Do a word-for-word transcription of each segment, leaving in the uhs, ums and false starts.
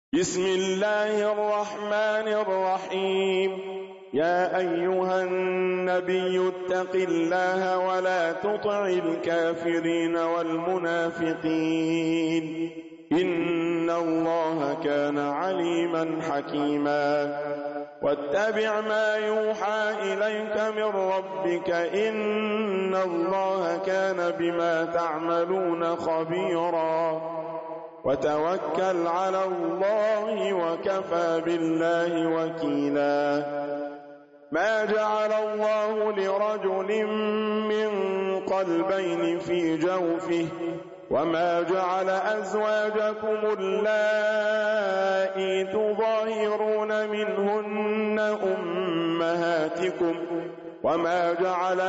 بسم الله الرحمن الرحيم. يا أيها النبي اتق الله ولا تطع الكافرين والمنافقين إن الله كان عليما حكيما. واتبع ما يوحى إليك من ربك إن الله كان بما تعملون خبيرا. وتوكل على الله وكفى بالله وكيلا. ما جعل الله لرجل من قلبين في جوفه وما جعل أزواجكم اللائي تظاهرون منهن أمهاتكم وما جعل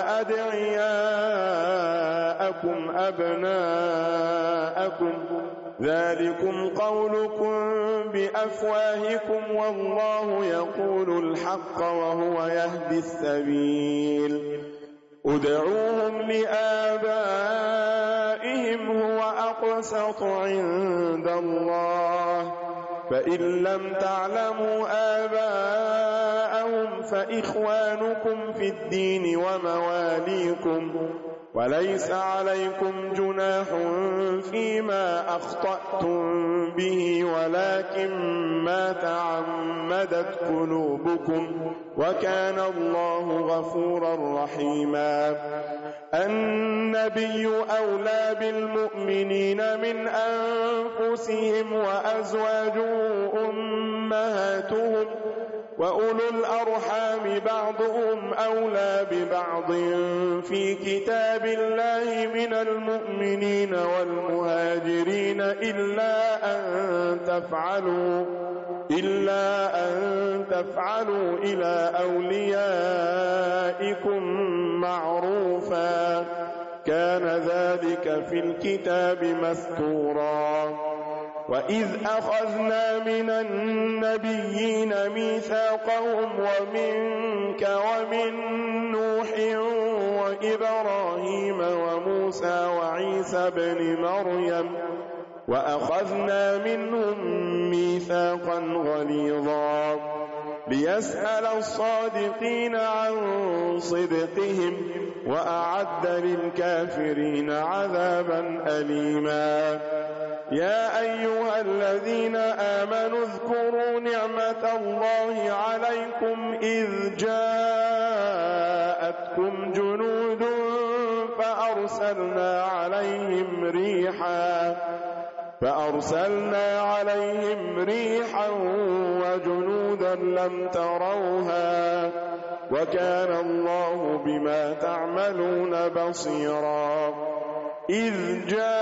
أدعياءكم أبناءكم ذلكم قولكم بأفواهكم والله يقول الحق وهو يهدي السبيل. ادعوهم لآبائهم هو أقسط عند الله فإن لم تعلموا آباءهم فإخوانكم في الدين ومواليكم وليس عليكم جناح فيما أخطأتم به ولكن ما تعمدت قلوبكم وكان الله غفورا رحيما. النبي أولى بالمؤمنين من أنفسهم وأزواجه أمهاتهم وأولو الأرحام بعضهم أولى ببعض في كتاب الله من المؤمنين والمهاجرين إلا أن تفعلوا إلا أن تفعلوا إلى أوليائكم معروفا كان ذلك في الكتاب مسطورا. وإذ أخذنا من النبيين ميثاقهم ومنك ومن نوح وإبراهيم وموسى وعيسى بن مريم وأخذنا منهم ميثاقا غليظا ليسأل الصادقين عن صدقهم وأعد للكافرين عذابا أليما. يا أيها الذين آمنوا اذكروا نعمة الله عليكم إذ جاءتكم جنود فأرسلنا عليهم ريحا فأرسلنا عليهم ريحا وجنودا لم تروها وكان الله بما تعملون بصيرا. إذ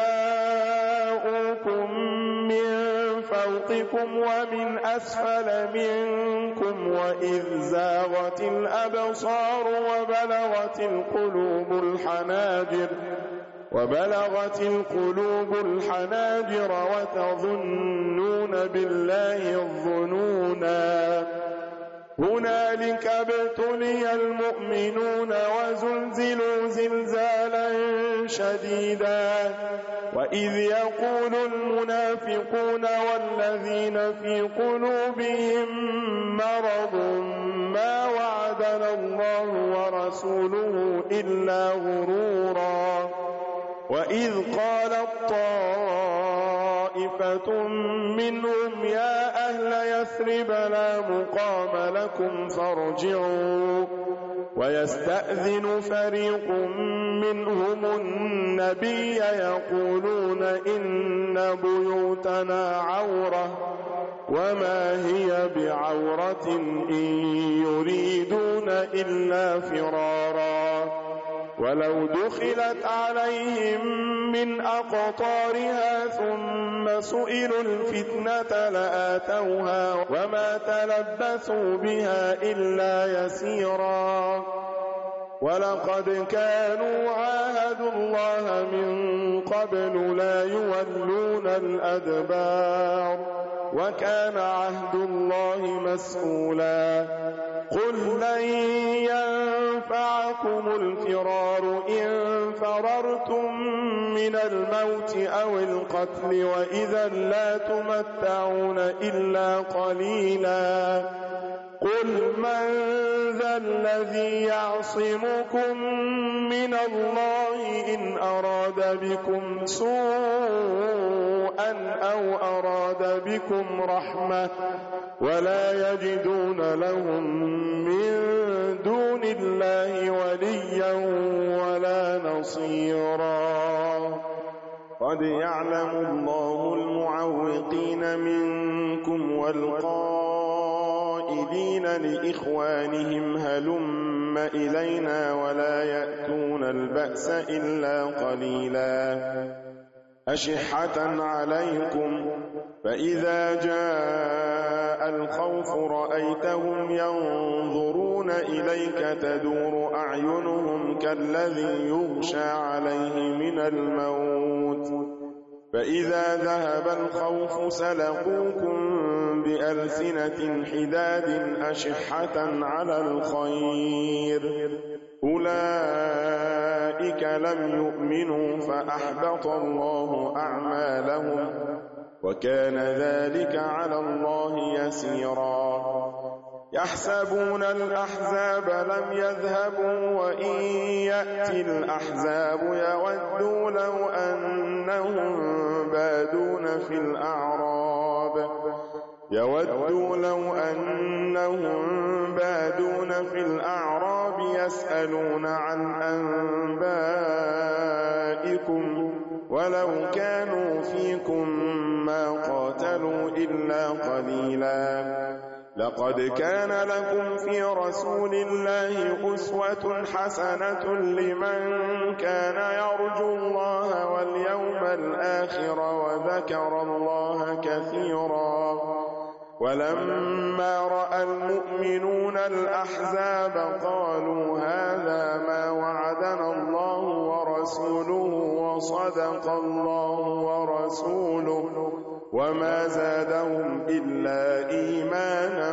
جاءوكم من فوقكم ومن أسفل منكم وإذ زاغت الأبصار وبلغت القلوب الحناجر وبلغت القلوب الحناجر وتظنون بالله الظنونا. هنالك ابتلي المؤمنون وزلزلوا زلزالا شديدا. وإذ يقول المنافقون والذين في قلوبهم مرض ما وعدنا الله ورسوله إلا غرورا. وإذ قالت طائفة منهم يا أهل يثرب لا مقام لكم فارجعوا ويستأذن فريق منهم النبي يقولون إن بيوتنا عورة وما هي بعورة إن يريدون إلا فرارا. ولو دخلت عليهم من أقطارها ثم سئلوا الفتنة لآتوها وما تلبثوا بها إلا يسيرا. ولقد كانوا عاهدوا الله من قبل لا يولون الأدبار وكان عهد الله مسؤولا قل لن ينفعكم الفرار إن فررتم من الموت أو القتل وإذا لا تمتعون إلا قليلا قل من ذا الذي يعصمكم من الله إن أراد بكم سوءا أو أراد بكم رحمة ولا يجدون لهم من دون الله وليا ولا نصيرا قد يعلم الله المعوقين منكم والقائلين لإخوانهم هلم إلينا ولا يأتون البأس إلا قليلا أشحة عليكم فإذا جاء الخوف رأيتهم ينظرون إليك تدور أعينهم كالذي يغشى عليه من الموت فإذا ذهب الخوف سلقوكم بألسنة حداد أشحة على الخير أولئك لم يؤمنوا فأحبط الله أعمالهم وكان ذلك على الله يسيرا يحسبون الأحزاب لم يذهبوا وإن يأتي الأحزاب يودوا لو أنهم بادون في الأعراب يودوا لو أنهم بادون في الأعراب يسألون عن أنبائكم ولو كانوا فيكم ما قاتلوا إلا قليلا لقد كان لكم في رسول الله أسوة حسنة لمن كان يرجو الله واليوم الآخر وذكر الله كثيرا ولما رأى المؤمنون الأحزاب قالوا هذا ما وعدنا الله ورسوله وصدق الله ورسوله وما زادهم إلا إيمانا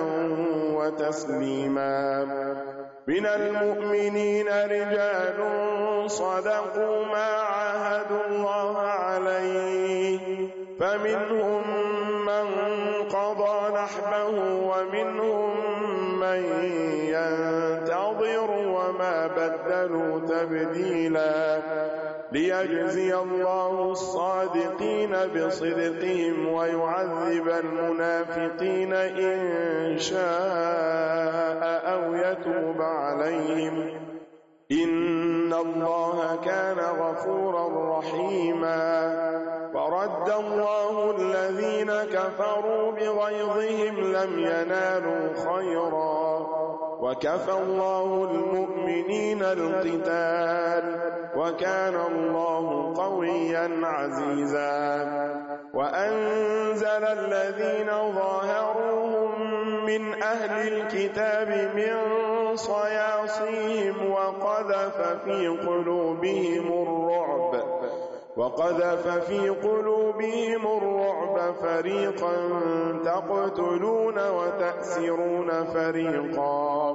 وتسليما من المؤمنين رجال صدقوا ما عاهدوا الله عليه فمنهم من قضى نحبه ومنهم من ينتظر وما بدلوا تبديلا ليجزي الله الصادقين بصدقهم ويعذب المنافقين إن شاء أو يتوب عليهم إن الله كان غفورا رحيما فرد الله الذين كفروا بغيظهم لم ينالوا خيرا وكفى الله المؤمنين القتال وكان الله قويا عزيزا وأنزل الذين ظاهروهم من أهل الكتاب من صياصيهم وقذف في قلوبهم الرعب وقذف في قلوبهم الرعب فريقا تقتلون وتأسرون فريقا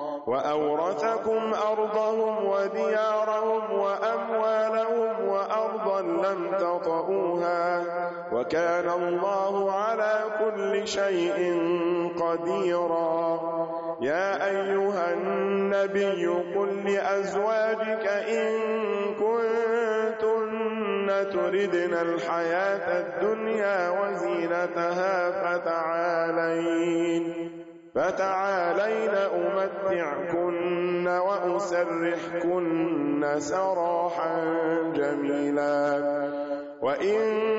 وأورثكم أرضهم وديارهم وأموالهم وأرضا لم تطئوها وكان الله على كل شيء قديرا يا أيها النبي قل لأزواجك إن كنتن تردن الحياة الدنيا وزينتها فتعالين فتعالين أمتعكن وأسرحكن سراحا جميلا وإن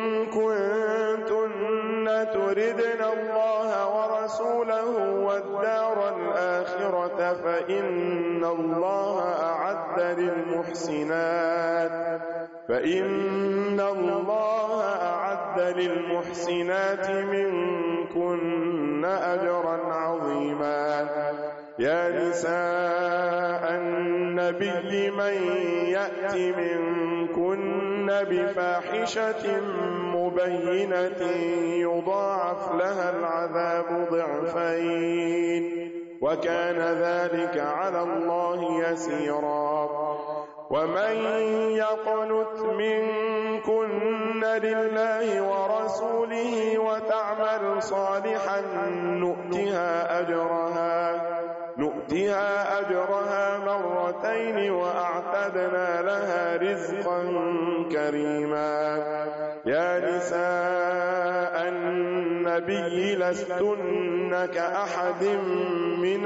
كنتن تردن الله ورسوله والدار الآخرة فإن الله أعد للمحسنات فإن الله أعد للمحسنات منكن أجرا عظيما يا نساء النبي من يأت منكن بفاحشة بينة يضاعف لها العذاب ضعفين وكان ذلك على الله يسيرا. ومن يقنت منكن لله ورسوله وتعمل صالحا نؤتها أجرها نؤتها أجرها مرتين وأعتدنا لها رزقا كريما. يا نساء النبي لستن كأحد من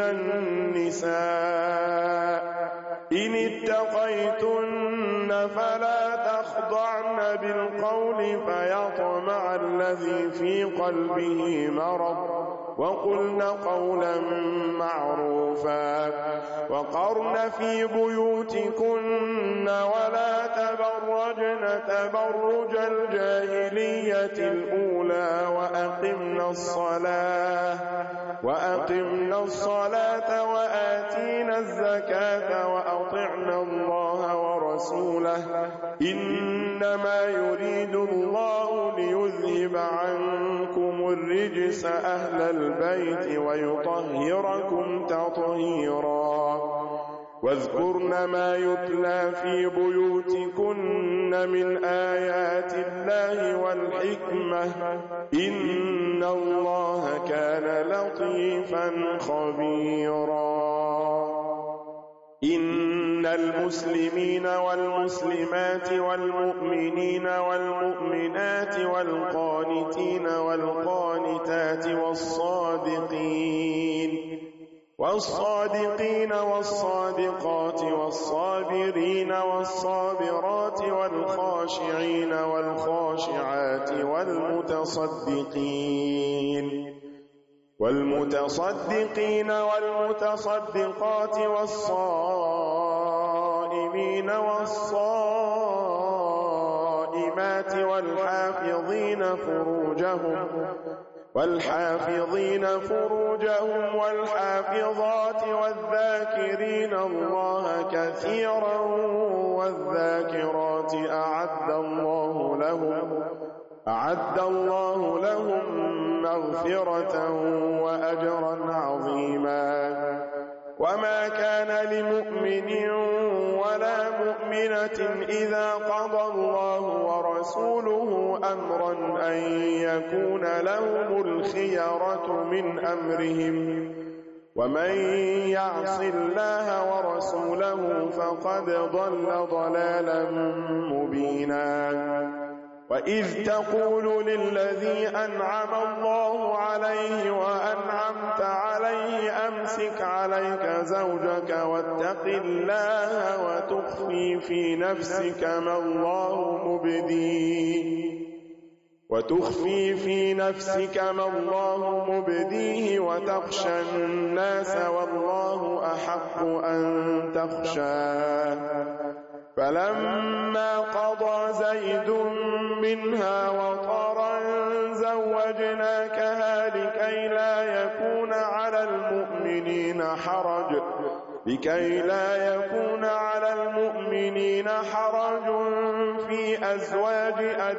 النساء إن اتقيتن فلا تخضعن بالقول فيطمع الذي في قلبه مرض وقلن قولا معروفا. وقرن في بيوتكن ولا تبرجن تبرج الجاهلية الأولى وأقمنا الصلاة وأقمنا الصلاة وآتينا الزكاة وأطعنا الله ورسوله إنما يريد الله ليذهب عنكم الرجس أهل البيت ويطهركم تطهيرا. واذكرن ما يتلى في بيوتكن من آيات الله والحكمة إن الله كان لطيفا خبيرا. إن المسلمين والمسلمات والمؤمنين والمؤمنات والقانتين والقانتات والصادقين والصادقين والصادقات والصابرين والصابرات والخاشعين والخاشعات والمتصدقين والمتصدقين والمتصدقات والصائمين والصائمات والحافظين فروجهم والحافظين فروجهم والحافظات والذاكرين الله كثيرا والذاكرات أعد الله لهم أعد الله لهم مغفرة وأجرا عظيما. وما كان لمؤمن ولا مؤمنة إذا قضى الله ورسوله أمرا أن يكون لهم الخيرة من أمرهم ومن يعص الله ورسوله فقد ضل ضلالا مبينا. وإذ تقول للذي أنعم الله عليه وأنعمت عليه أمسك عليك زوجك واتق الله وتخفي في نفسك ما الله مبديه وتخفي في نفسك ما الله مبديه وتخشى الناس والله أحق أن تخشاه. فلما قضى زيد منها وطرا زوجناكها لكي لا يكون على المؤمنين حرج لكي لا يكون على المؤمنين حرج في أزواج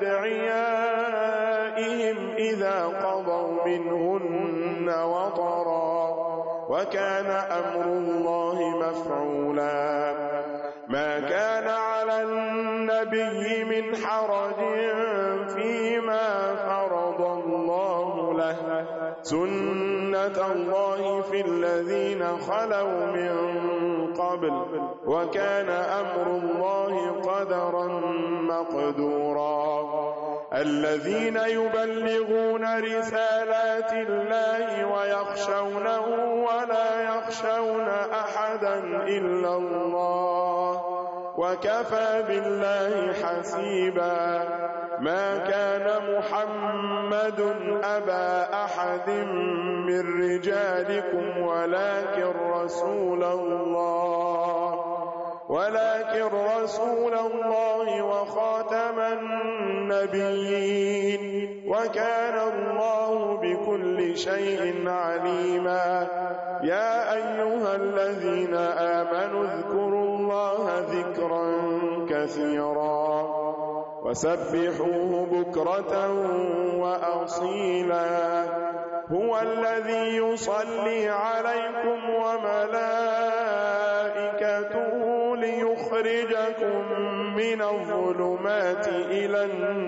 أدعيائهم إذا قضوا منهن وطرا وكان أمر الله مفعولا. ما كان على النبي من حرج فيما فرض الله له سنة الله في الذين خلوا من قبل وكان أمر الله قدرا مقدورا. الذين يبلغون رسالات الله ويخشونه ولا يخشون أحدا إلا الله وكفى بالله حسيبا. ما كان محمد أبا أحد من رجالكم ولكن رسول الله ولكن رسول الله وخاتم النبيين وكان الله بكل شيء عليما. يا أيها الذين آمنوا اذكروا الله ذكرا كثيرا وسبحوه بكرة وأصيلا هو الذي يصلي عليكم وملائكته ليخرجكم من الظلمات إلى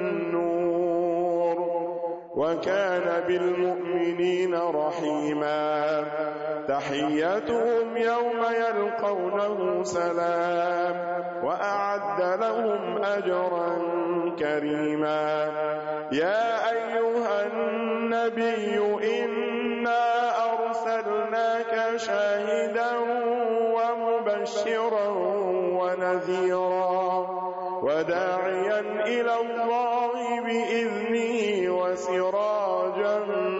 النور وكان بالمؤمنين رحيما تحيتهم يوم يلقونه سلام وأعد لهم أجرا كريما يا أيها النبي إنا أرسلناك شاهدا ومبشرا ونذيرا وداعيا إلى الله بإذنه وسراجا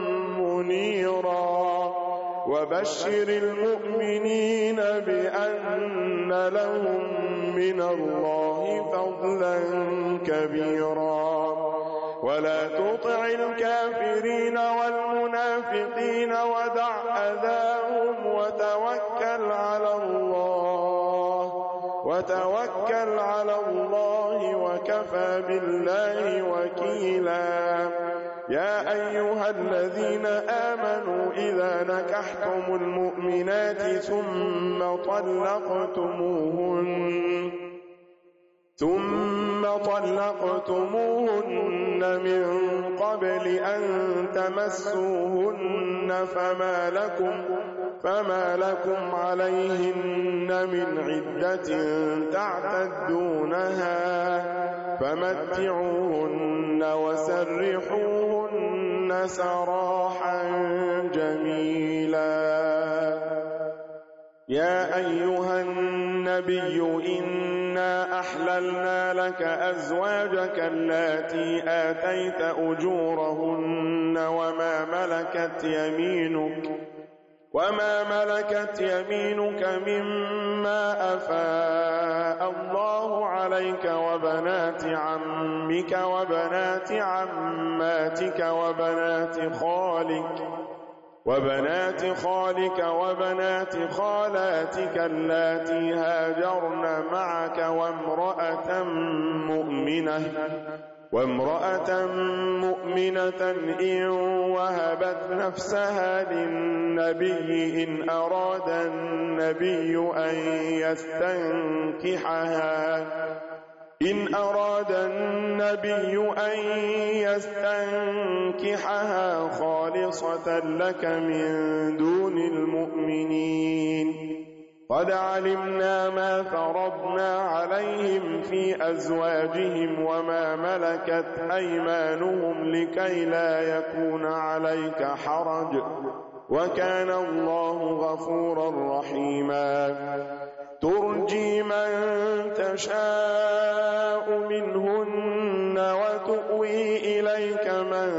منيرا وبشر المؤمنين بأن لهم من الله فضلا كبيرا ولا تطع الكافرين والمنافقين ودع أذاهم وتوكل على الله وتوكل على الله وكفى بالله وكيلا يا أيها الذين آمنوا إذا نكحتم المؤمنات ثم طلقتموهن ثم طلقتموهن من قبل أن تمسوهن فما لكم فما لكم عليهن من عدة تعتدونها فمتعوهن وسرحوهن سراحا جميلا يا أيها النبي إنا أحللنا لك أزواجك اللاتي آتيت أجورهن وما ملكت يمينك وما ملكت يمينك مما أفاء الله عليك وبنات عمك وبنات عماتك وبنات خالك وبنات خالك وبنات خالاتك اللاتي هاجرن معك وامرأة مؤمنة وامرأة مؤمنة إن وهبت نفسها للنبي إن أراد النبي أن يستنكحها إن أراد النبي أن يستنكحها خالصة لك من دون المؤمنين قد علمنا ما فرضنا عليهم في أزواجهم وما ملكت أيمانهم لكي لا يكون عليك حرج وكان الله غفورا رحيما ترجي من تشاء منهن وتؤوي إليك من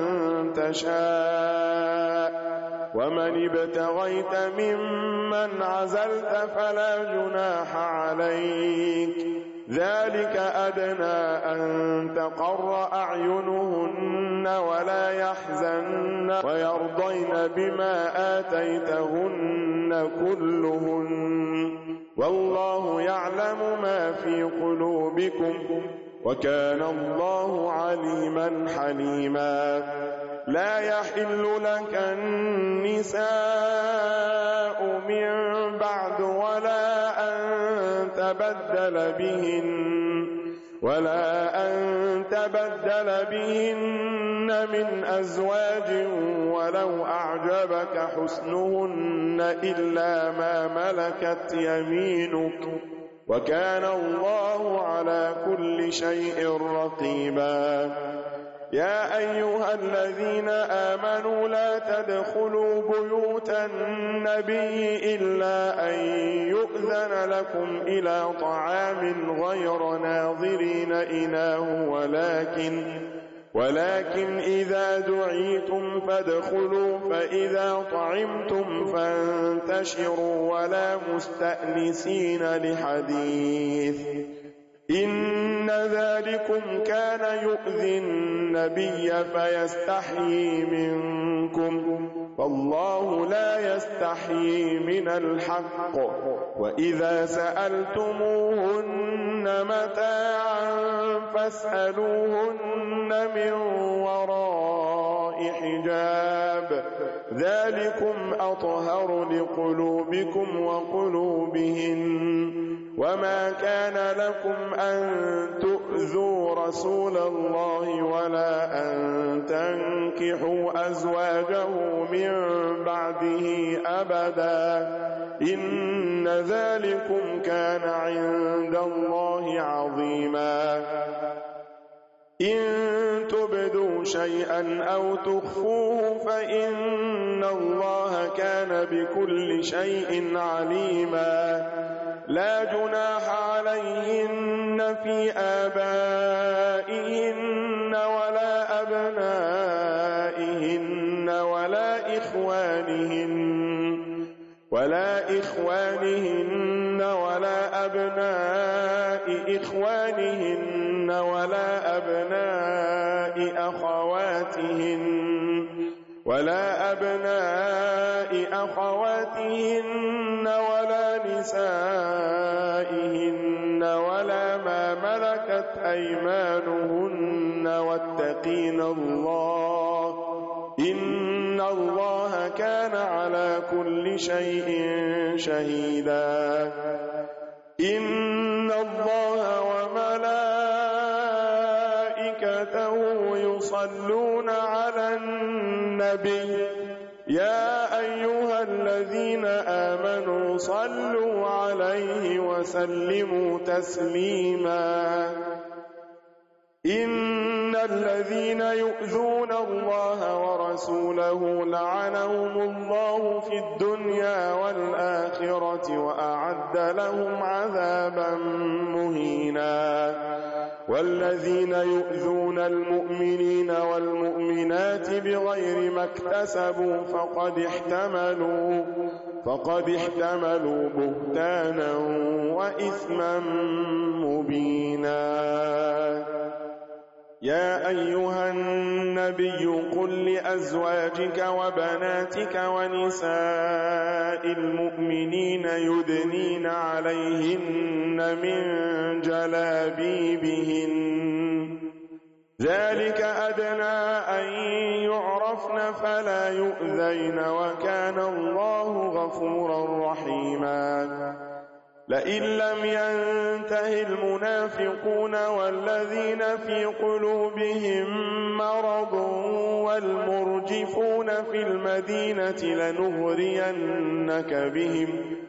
تشاء ومن ابتغيت ممن عزلت فلا جناح عليك ذلك أدنى أن تقر أعينهن ولا يحزن ويرضين بما آتيتهن كلهن والله يعلم ما في قلوبكم وكان الله عليما حليما لا يحل لك النساء من بعد ولا أن تبدل بهن ولا أن تبدل بهن من أزواج ولو أعجبك حسنهن إلا ما ملكت يمينك وكان الله على كل شيء رقيبا يا أيها الذين آمنوا لا تدخلوا بيوت النبي إلا أن يؤذن لكم إلى طعام غير ناظرين إناه ولكن ولكن إذا دعيتم فادخلوا فإذا طعمتم فانتشروا ولا مستأنسين لحديث إن ذلكم كان يؤذي النبي فيستحيي منكم فالله لا يستحيي من الحق وإذا سألتموهن متاعا فاسألوهن من وراء حجاب ذلكم أطهر لقلوبكم وقلوبهن وما كان لكم أن تؤذوا رسول الله ولا أن تنكحوا أزواجه من بعده أبدا إن ذلكم كان عند الله عظيما إن تبدوا شيئا أو تخفوه فإن الله كان بكل شيء عليما لا جناح عليهن في آبائهن ولا أبنائهن ولا إخوانهن ولا إخوانهن ولا أبناء إخوانهن ولا أبناء أخواتهن ولا أبناء أخواتهن ولا نسائهن ولا ما ملكت أيمانهن واتقين الله إن الله كان على كل شيء شهيدا إن الله وملائكته يصلون على النبي يا أيها الذين آمنوا صلوا عليه وسلموا تسليما إن الذين يؤذون الله ورسوله لعنهم الله في الدنيا والآخرة وأعد لهم عذابا مهينا والذين يؤذون المؤمنين والمؤمنات بغير ما اكتسبوا فقد احتملوا فقد احتملوا بهتانا وإثما مبينا يا أيها النبي قل لأزواجك وبناتك ونساء المؤمنين يدنين عليهن من جلابيبهن ذلك أدنى أن يعرفن فلا يؤذين وكان الله غفورا رحيما لئن لم ينته المنافقون والذين في قلوبهم مرض والمرجفون في المدينة لنغرينك بهم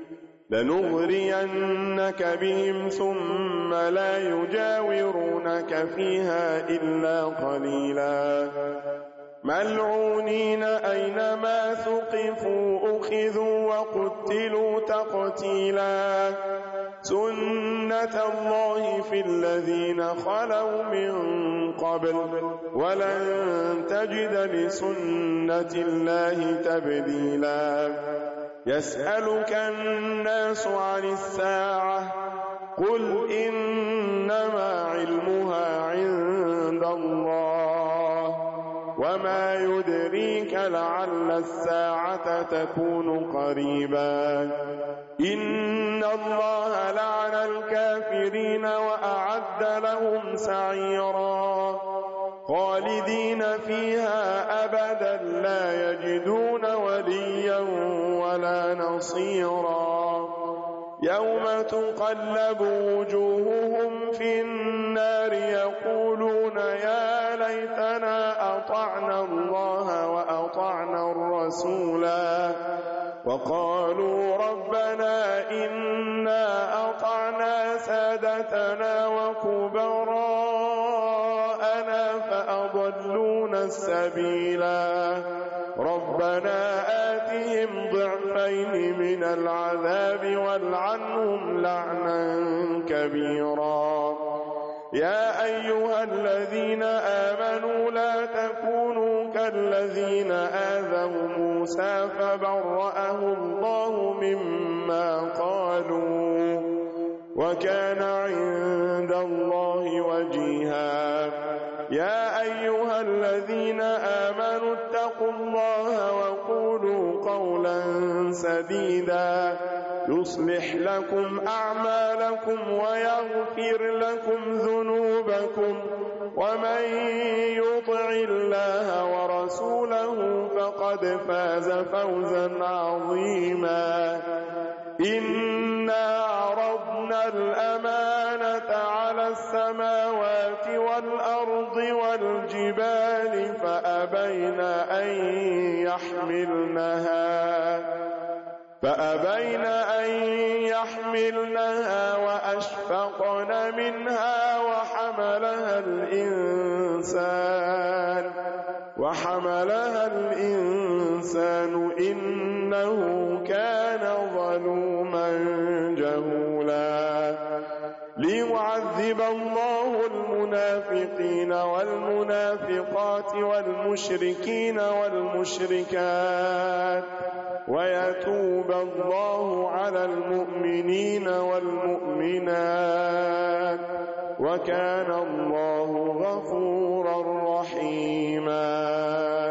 لنغرينك بهم ثم لا يجاورونك فيها إلا قليلا ملعونين أينما ثقفوا أخذوا وقتلوا تقتيلا سنة الله في الذين خلوا من قبل ولن تجد لسنة الله تبديلا يسألك الناس عن الساعة قل إنما علمها عند الله وما يدريك لعل الساعة تكون قريبا إن الله لعن الكافرين وأعد لهم سعيرا خالدين فيها أبدا لا يجدون وليا ولا نصيرا يوم تقلب وجوههم في النار يقولون يا ليتنا أطعنا الله وأطعنا الرسولا وقالوا ربنا إنا أطعنا سادتنا وكبراءنا فأضلونا السبيلا ربنا آتهم ضعفين من العذاب والعنهم لعنا كبيرا يا أيها الذين آمنوا لا تكونوا كالذين آذوا موسى فبرأه الله مما قالوا وكان عند الله وجيها يا أيها الذين آمنوا اتقوا الله وقولوا قولا سديدا يصلح لكم أعمالكم ويغفر لكم ذنوبكم ومن يطع الله ورسوله فقد فاز فوزا عظيما إنا عرضنا الأمانة على السماوات والأرض والجبال فأبين أن يحملنها فأبين أن يحملنها وأشفقن منها وحملها الإنسان وحملها الإنسان إنه كان ظلوما جهولا ليعذب الله المنافقين والمنافقات والمشركين والمشركات ويتوب الله على المؤمنين والمؤمنات وكان الله غفورا رحيما.